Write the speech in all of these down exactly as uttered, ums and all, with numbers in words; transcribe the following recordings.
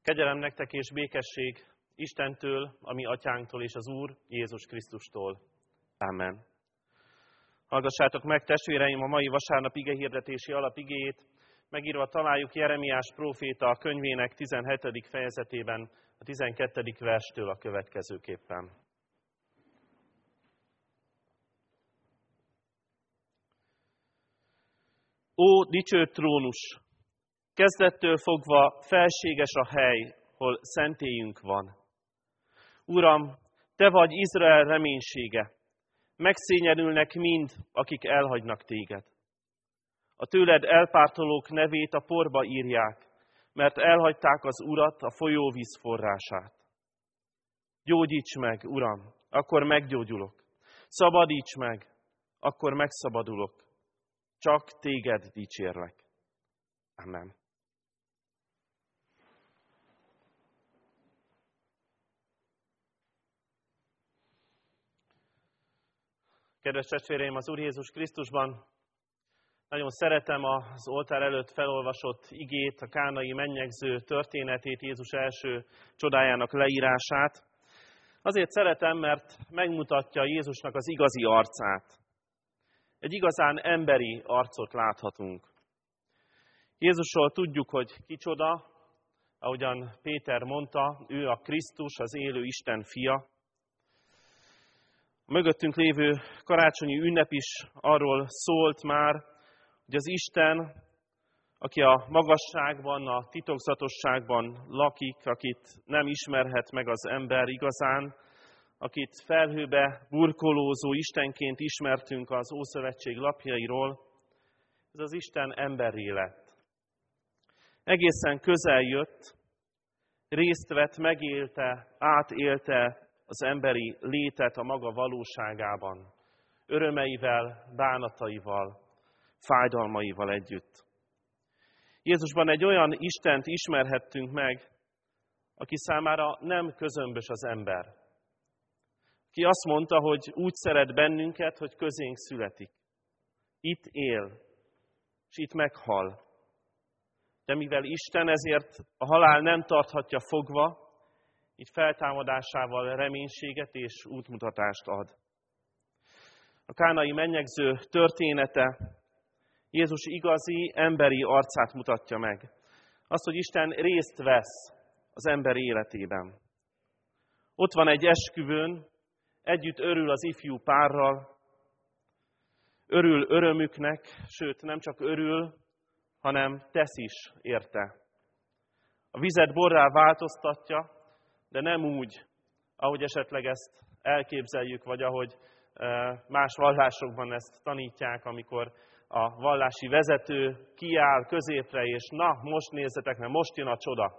Kegyelem nektek és békesség Istentől, a mi atyánktól és az Úr Jézus Krisztustól. Amen. Hallgassátok meg, testvéreim, a mai vasárnap igehirdetési alapigéjét. Megírva találjuk Jeremiás próféta könyvének tizenhetedik fejezetében, a tizenkettedik verstől a következőképpen. Ó, dicső trónus! Kezdettől fogva felséges a hely, hol szentélyünk van. Uram, Te vagy Izrael reménysége. Megszényelülnek mind, akik elhagynak Téged. A tőled elpártolók nevét a porba írják, mert elhagyták az Urat, a folyóvíz forrását. Gyógyíts meg, Uram, akkor meggyógyulok. Szabadíts meg, akkor megszabadulok. Csak Téged dicsérlek. Amen. Kedves testvéreim, az Úr Jézus Krisztusban, nagyon szeretem az oltár előtt felolvasott igét, a kánai mennyegző történetét, Jézus első csodájának leírását. Azért szeretem, mert megmutatja Jézusnak az igazi arcát. Egy igazán emberi arcot láthatunk. Jézusról tudjuk, hogy kicsoda, ahogyan Péter mondta, ő a Krisztus, az élő Isten fia. A mögöttünk lévő karácsonyi ünnep is arról szólt már, hogy az Isten, aki a magasságban, a titokzatosságban lakik, akit nem ismerhet meg az ember igazán, akit felhőbe burkolózó Istenként ismertünk az Ószövetség lapjairól, ez az Isten emberré lett. Egészen közel jött, részt vett, megélte, átélte az emberi létet a maga valóságában, örömeivel, bánataival, fájdalmaival együtt. Jézusban egy olyan Istent ismerhettünk meg, aki számára nem közömbös az ember. Ki azt mondta, hogy úgy szeret bennünket, hogy közénk születik. Itt él, és itt meghal. De mivel Isten, ezért a halál nem tarthatja fogva, így feltámadásával reménységet és útmutatást ad. A kánai mennyegző története Jézus igazi, emberi arcát mutatja meg. Azt, hogy Isten részt vesz az ember életében. Ott van egy esküvőn, együtt örül az ifjú párral, örül örömüknek, sőt nem csak örül, hanem tesz is érte. A vizet borrá változtatja, de nem úgy, ahogy esetleg ezt elképzeljük, vagy ahogy más vallásokban ezt tanítják, amikor a vallási vezető kiáll középre, és na, most nézzetek, mert most jön a csoda.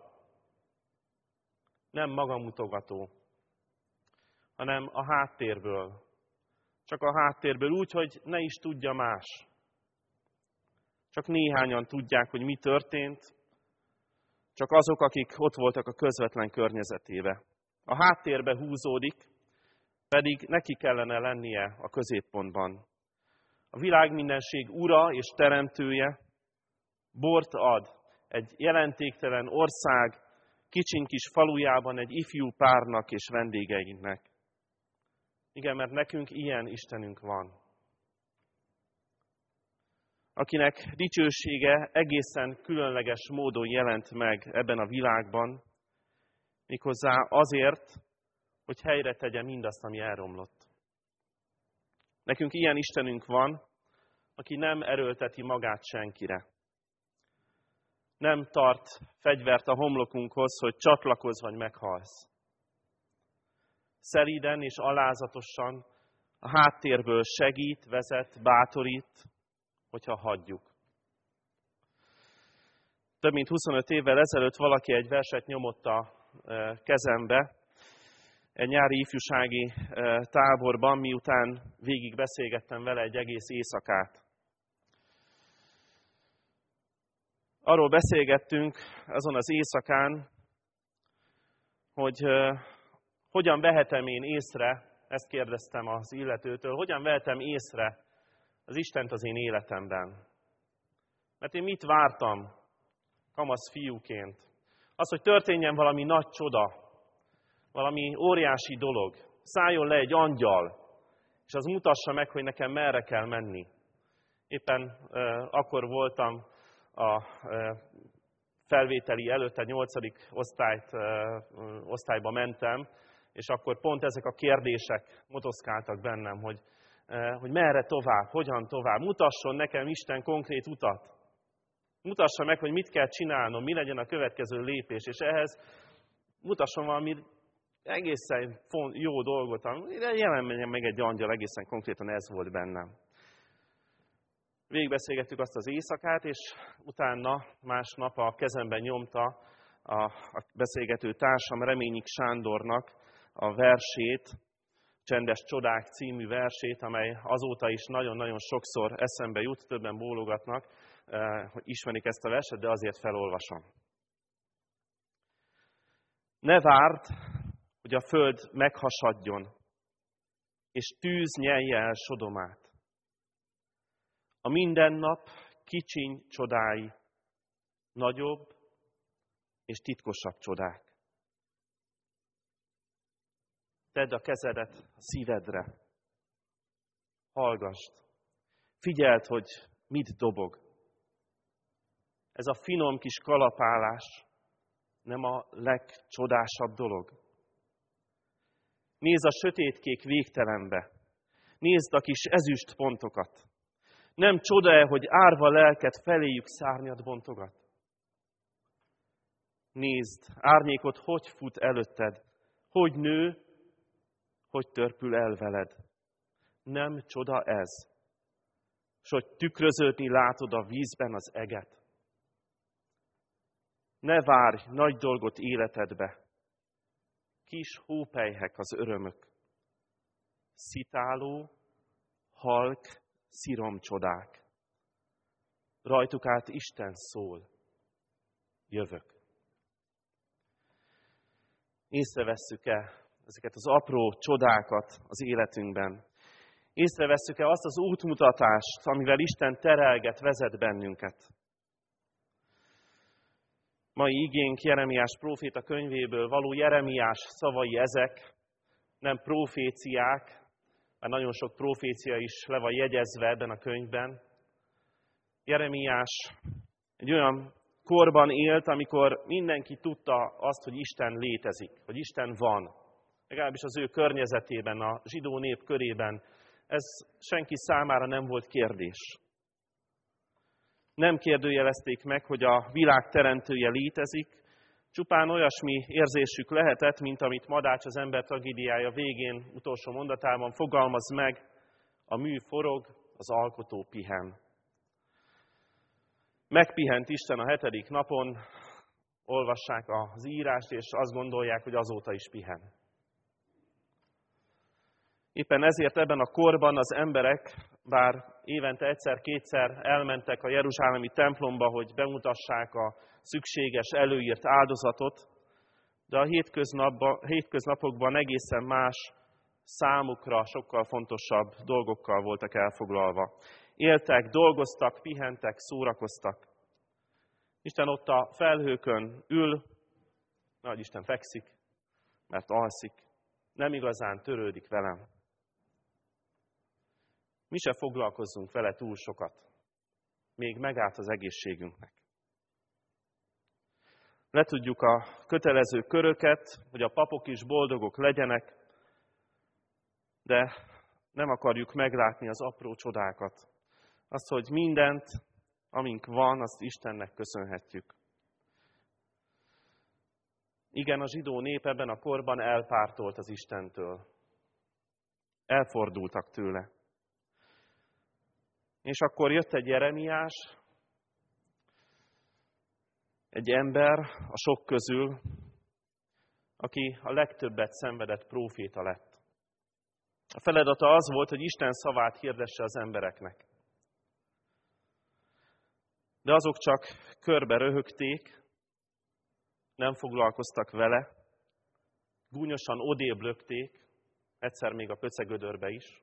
Nem magamutogató, hanem a háttérből. Csak a háttérből úgy, hogy ne is tudja más. Csak néhányan tudják, hogy mi történt, csak azok, akik ott voltak a közvetlen környezetébe. A háttérbe húzódik, pedig neki kellene lennie a középpontban. A világmindenség ura és teremtője bort ad egy jelentéktelen ország kicsin kis falujában egy ifjú párnak és vendégeinknek. Igen, mert nekünk ilyen Istenünk van. Akinek dicsősége egészen különleges módon jelent meg ebben a világban, méghozzá azért, hogy helyre tegye mindazt, ami elromlott. Nekünk ilyen Istenünk van, aki nem erőlteti magát senkire. Nem tart fegyvert a homlokunkhoz, hogy csatlakozz vagy meghalsz. Szelíden és alázatosan a háttérből segít, vezet, bátorít, hogyha hagyjuk. Több mint huszonöt évvel ezelőtt valaki egy verset nyomott a kezembe, egy nyári ifjúsági táborban, miután végig beszélgettem vele egy egész éjszakát. Arról beszélgettünk azon az éjszakán, hogy uh, hogyan vehetem én észre, ezt kérdeztem az illetőtől, hogyan vehetem észre az Istent az én életemben. Mert én mit vártam kamasz fiúként? Az, hogy történjen valami nagy csoda, valami óriási dolog. Szálljon le egy angyal, és az mutassa meg, hogy nekem merre kell menni. Éppen eh, akkor voltam a eh, felvételi előtt, egy nyolcadik osztályt, eh, osztályba mentem, és akkor pont ezek a kérdések motoszkáltak bennem, hogy, eh, hogy merre tovább, hogyan tovább. Mutasson nekem Isten konkrét utat. Mutassa meg, hogy mit kell csinálnom, mi legyen a következő lépés, és ehhez mutasson valami egészen jó dolgot. Jelenjen meg egy angyal, egészen konkrétan ez volt bennem. Végigbeszélgettük azt az éjszakát, és utána másnap a kezemben nyomta a, a beszélgető társam Reményik Sándornak a versét, Csendes Csodák című versét, amely azóta is nagyon-nagyon sokszor eszembe jut, többen bólogatnak, hogy ismerik ezt a verset, de azért felolvasom. Ne várd, hogy a föld meghasadjon, és tűz nyelje el Sodomát. A mindennap kicsiny csodái, nagyobb és titkosabb csodák. Tedd a kezedet a szívedre. Hallgasd. Figyeld, hogy mit dobog. Ez a finom kis kalapálás nem a legcsodásabb dolog. Nézd a sötétkék végtelenbe. Nézd a kis ezüst pontokat. Nem csoda-e, hogy árva lelket feléjük szárnyat bontogat? Nézd, árnyékot hogy fut előtted, hogy nő, hogy törpül el veled. Nem csoda ez, s hogy tükröződni látod a vízben az eget. Ne várj nagy dolgot életedbe, kis hópelyhek az örömök. Szitáló, halk, sziromcsodák. Rajtuk át Isten szól. Jövök. Észrevesszük-e ezeket az apró csodákat az életünkben? Észrevesszük-e azt az útmutatást, amivel Isten terelget, vezet bennünket? Mai igénk Jeremiás próféta könyvéből való Jeremiás szavai ezek, nem proféciák, mert nagyon sok profécia is le van jegyezve ebben a könyvben. Jeremiás egy olyan korban élt, amikor mindenki tudta azt, hogy Isten létezik, hogy Isten van. Legalábbis az ő környezetében, a zsidó nép körében ez senki számára nem volt kérdés. Nem kérdőjelezték meg, hogy a világ teremtője létezik, csupán olyasmi érzésük lehetett, mint amit Madács az ember tragédiája végén, utolsó mondatában fogalmaz meg, a mű forog, az alkotó pihen. Megpihent Isten a hetedik napon, olvassák az írást, és azt gondolják, hogy azóta is pihen. Éppen ezért ebben a korban az emberek, bár évente egyszer-kétszer elmentek a jeruzsálemi templomba, hogy bemutassák a szükséges, előírt áldozatot, de a hétköznapokban egészen más, számukra sokkal fontosabb dolgokkal voltak elfoglalva. Éltek, dolgoztak, pihentek, szórakoztak. Isten ott a felhőkön ül, nagy Isten fekszik, mert alszik, nem igazán törődik velem. Mi se foglalkozzunk vele túl sokat. Még megállt az egészségünknek. Letudjuk a kötelező köröket, hogy a papok is boldogok legyenek, de nem akarjuk meglátni az apró csodákat. Azt, hogy mindent, amink van, azt Istennek köszönhetjük. Igen, a zsidó nép ebben a korban elpártolt az Istentől. Elfordultak tőle. És akkor jött egy Jeremiás, egy ember a sok közül, aki a legtöbbet szenvedett próféta lett. A feladata az volt, hogy Isten szavát hirdesse az embereknek. De azok csak körbe röhögték, nem foglalkoztak vele, gúnyosan odébb lökték, egyszer még a pöcegödörbe is.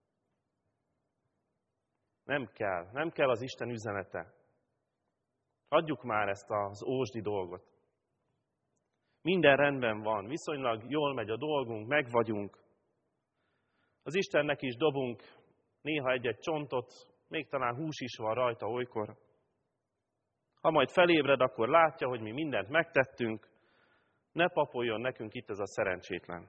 Nem kell, nem kell az Isten üzenete. Hagyjuk már ezt az ósdi dolgot. Minden rendben van, viszonylag jól megy a dolgunk, meg vagyunk. Az Istennek is dobunk néha egy-egy csontot, még talán hús is van rajta olykor. Ha majd felébred, akkor látja, hogy mi mindent megtettünk, ne papoljon nekünk itt ez a szerencsétlen.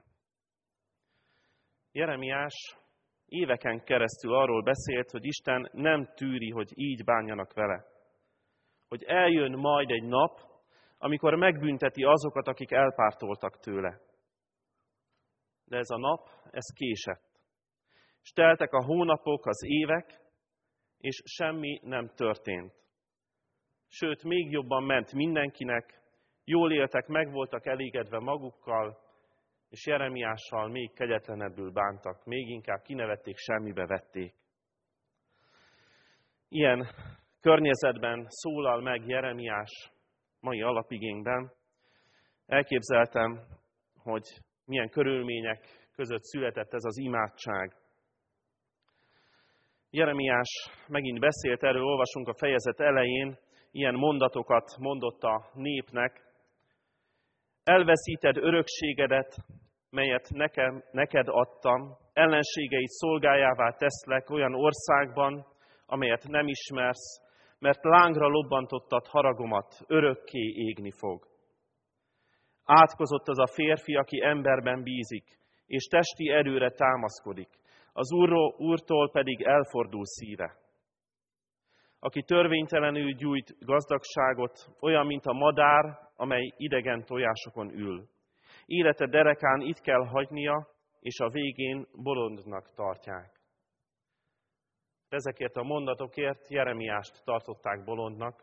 Jeremiás éveken keresztül arról beszélt, hogy Isten nem tűri, hogy így bánjanak vele. Hogy eljön majd egy nap, amikor megbünteti azokat, akik elpártoltak tőle. De ez a nap, ez késett. És teltek a hónapok, az évek, és semmi nem történt. Sőt, még jobban ment mindenkinek, jól éltek, meg voltak elégedve magukkal, és Jeremiással még kegyetlenebbül bántak, még inkább kinevették, semmibe vették. Ilyen környezetben szólal meg Jeremiás mai alapigénkben. Elképzeltem, hogy milyen körülmények között született ez az imádság. Jeremiás megint beszélt erről, olvasunk a fejezet elején, ilyen mondatokat mondott a népnek. Elveszíted örökségedet, melyet nekem, neked adtam, ellenségeid szolgájává teszlek olyan országban, amelyet nem ismersz, mert lángra lobbantottad haragomat, örökké égni fog. Átkozott az a férfi, aki emberben bízik, és testi erőre támaszkodik, az Úrról, Úrtól pedig elfordul szíve. Aki törvénytelenül gyújt gazdagságot, olyan, mint a madár, amely idegen tojásokon ül. Élete derekán itt kell hagynia, és a végén bolondnak tartják. Ezekért a mondatokért Jeremiást tartották bolondnak,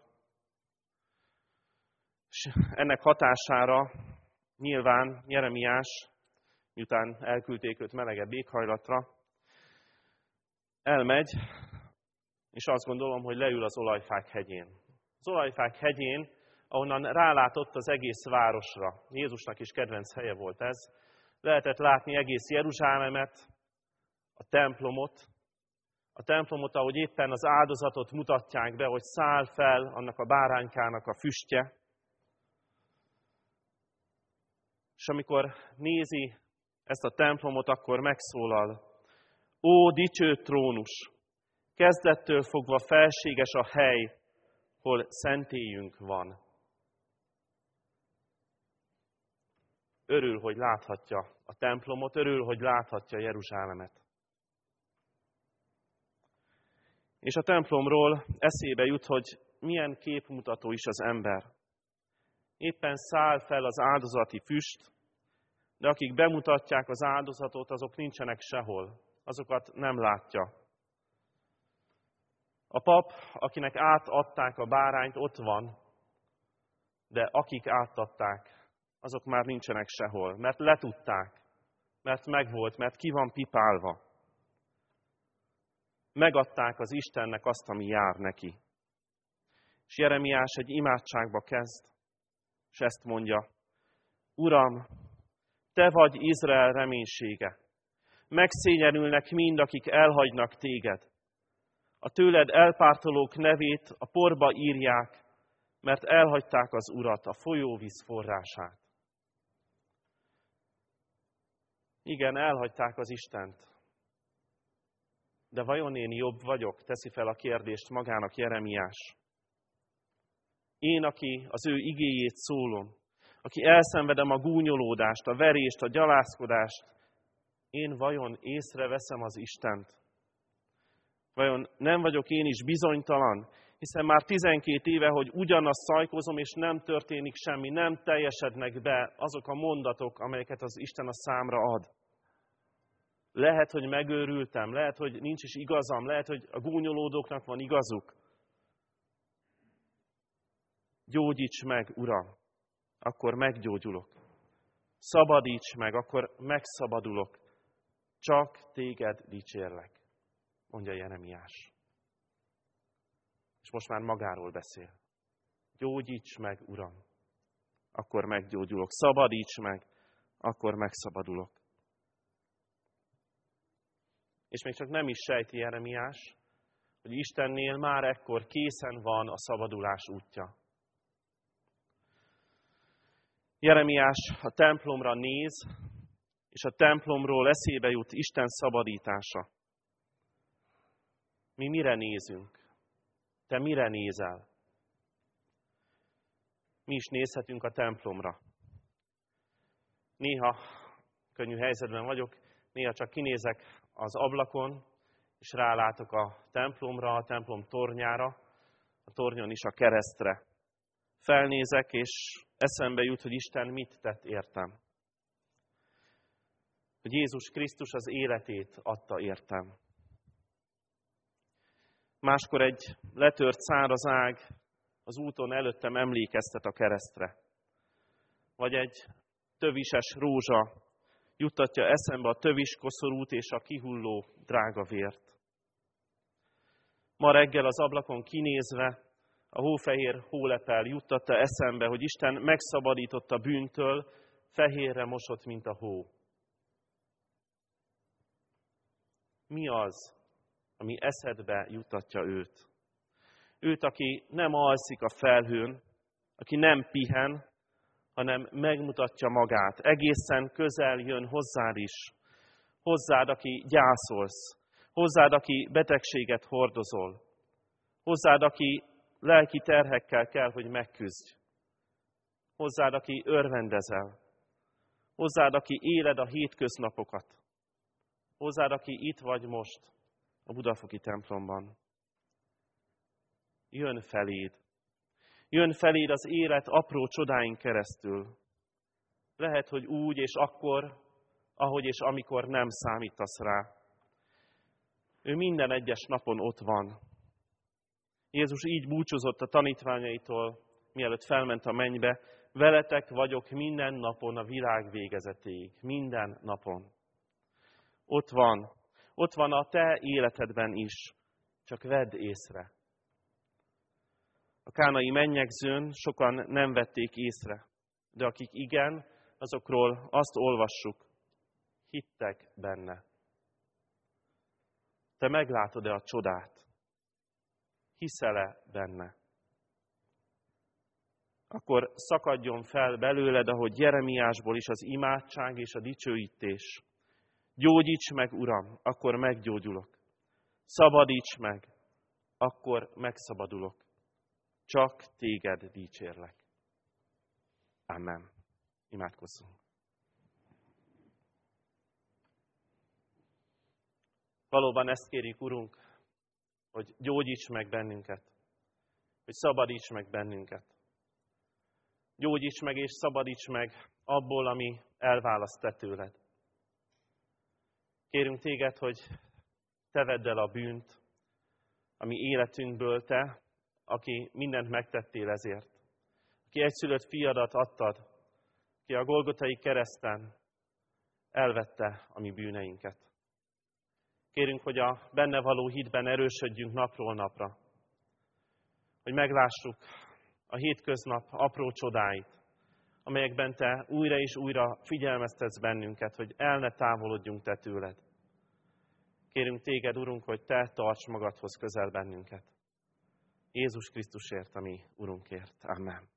és ennek hatására nyilván Jeremiás, miután elküldték őt melegebb éghajlatra, elmegy, és azt gondolom, hogy leül az Olajfák hegyén. Az Olajfák hegyén, ahonnan rálátott az egész városra. Jézusnak is kedvenc helye volt ez. Lehetett látni egész Jeruzsálemet, a templomot, a templomot, ahogy éppen az áldozatot mutatják be, hogy száll fel annak a báránykának a füstje. És amikor nézi ezt a templomot, akkor megszólal: Ó, dicső trónus! Kezdettől fogva felséges a hely, hol szentélyünk van. Örül, hogy láthatja a templomot, örül, hogy láthatja Jeruzsálemet. És a templomról eszébe jut, hogy milyen képmutató is az ember. Éppen száll fel az áldozati füst, de akik bemutatják az áldozatot, azok nincsenek sehol. Azokat nem látja. A pap, akinek átadták a bárányt, ott van, de akik átadták, azok már nincsenek sehol, mert letudták, mert megvolt, mert ki van pipálva. Megadták az Istennek azt, ami jár neki. És Jeremiás egy imádságba kezd, és ezt mondja: Uram, Te vagy Izrael reménysége. Megszégyenülnek mind, akik elhagynak Téged. A tőled elpártolók nevét a porba írják, mert elhagyták az Urat, a folyóvíz forrását. Igen, elhagyták az Istent. De vajon én jobb vagyok? Teszi fel a kérdést magának Jeremiás. Én, aki az ő igéjét szólom, aki elszenvedem a gúnyolódást, a verést, a gyalázkodást, én vajon észreveszem az Istent? Vajon nem vagyok én is bizonytalan, hiszen már tizenkét éve, hogy ugyanazt szajkozom, és nem történik semmi, nem teljesednek be azok a mondatok, amelyeket az Isten a számra ad. Lehet, hogy megőrültem, lehet, hogy nincs is igazam, lehet, hogy a gúnyolódóknak van igazuk. Gyógyíts meg, Uram, akkor meggyógyulok. Szabadíts meg, akkor megszabadulok. Csak Téged dicsérlek, mondja Jeremiás. És most már magáról beszél. Gyógyíts meg, Uram, akkor meggyógyulok. Szabadíts meg, akkor megszabadulok. És még csak nem is sejti Jeremiás, hogy Istennél már ekkor készen van a szabadulás útja. Jeremiás a templomra néz, és a templomról eszébe jut Isten szabadítása. Mi mire nézünk? Te mire nézel? Mi is nézhetünk a templomra. Néha könnyű helyzetben vagyok, néha csak kinézek az ablakon, és rálátok a templomra, a templom tornyára, a tornyon is a keresztre. Felnézek, és eszembe jut, hogy Isten mit tett értem. Hogy Jézus Krisztus az életét adta értem. Máskor egy letört száraz ág az úton előttem emlékeztet a keresztre. Vagy egy tövises rózsa juttatja eszembe a tövis koszorút és a kihulló drága vért. Ma reggel az ablakon kinézve a hófehér hólepel juttatta eszembe, hogy Isten megszabadította bűntől, fehérre mosott, mint a hó. Mi az, ami eszedbe juttatja őt? Őt, aki nem alszik a felhőn, aki nem pihen, hanem megmutatja magát. Egészen közel jön hozzád is. Hozzád, aki gyászolsz. Hozzád, aki betegséget hordozol. Hozzád, aki lelki terhekkel kell, hogy megküzdj. Hozzád, aki örvendezel. Hozzád, aki éled a hétköznapokat. Hozzád, aki itt vagy most a budafoki templomban. Jön feléd. Jön feléd az élet apró csodáin keresztül. Lehet, hogy úgy és akkor, ahogy és amikor nem számítasz rá. Ő minden egyes napon ott van. Jézus így búcsúzott a tanítványaitól, mielőtt felment a mennybe. Veletek vagyok minden napon a világ végezetéig. Minden napon. Ott van. Ott van a te életedben is. Csak vedd észre. A kánai mennyegzőn sokan nem vették észre, de akik igen, azokról azt olvassuk, hittek benne. Te meglátod-e a csodát? Hiszel-e benne? Akkor szakadjon fel belőled, ahogy Jeremiásból is, az imádság és a dicsőítés. Gyógyíts meg, Uram, akkor meggyógyulok. Szabadíts meg, akkor megszabadulok. Csak téged dicsérlek. Amen. Imádkozzunk. Valóban ezt kérjük, Urunk, hogy gyógyíts meg bennünket, hogy szabadíts meg bennünket. Gyógyíts meg és szabadíts meg abból, ami elválaszt te tőled. Kérünk téged, hogy te vedd el a bűnt, ami életünkből te, aki mindent megtettél ezért. Aki egyszülött fiadat adtad, aki a Golgotai kereszten elvette a mi bűneinket. Kérünk, hogy a benne való hitben erősödjünk napról napra. Hogy meglássuk a hétköznap apró csodáit, amelyekben te újra és újra figyelmeztetsz bennünket, hogy el ne távolodjunk te tőled. Kérünk téged, Urunk, hogy te tarts magadhoz közel bennünket. Jézus Krisztusért, a mi Urunkért. Amen.